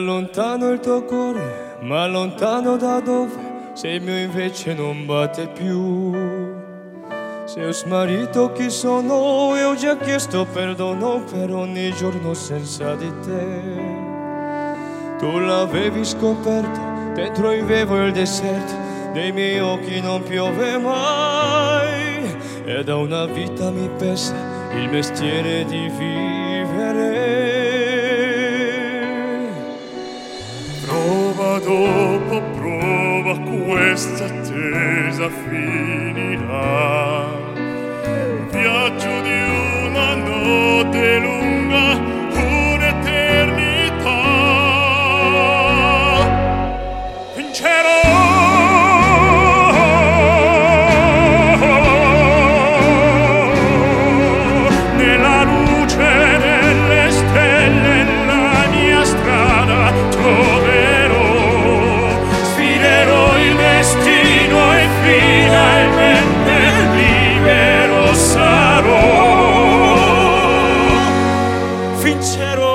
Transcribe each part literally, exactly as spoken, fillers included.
lontano il tuo cuore, ma lontano da dove? Se il mio invece non batte più. Se ho smarrito chi sono e ho già chiesto perdono per ogni giorno senza di te. Tu l'avevi scoperto, dentro vivevo il deserto, dei miei occhi non piove mai. E da una vita mi pesa il mestiere di vivere. Prova dopo prova, questa attesa finirà. Viaggio di una notte lunga, un'eternità. Vincerò nella luce delle stelle, la mia strada troverò. Sfiderò il destino e finalmente libero sarò. Vincerò.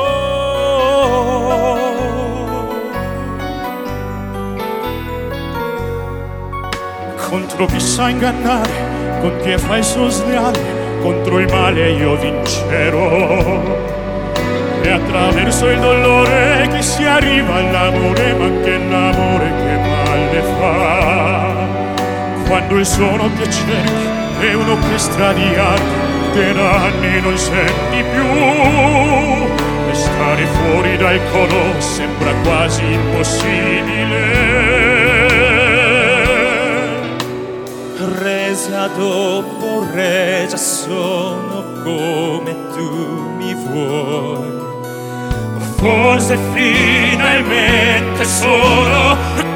Contro chi sa ingannare, con chi è falso sleale, contro il male io vincerò. E attraverso il dolore che si arriva all'amore, ma anche l'amore che male fa. Quando il suono che cerchi è un'orchestra di archi che da anni non senti più, e stare fuori dal coro sembra quasi impossibile. Resa dopo resa sono come tu mi vuoi. Forse finalmente sono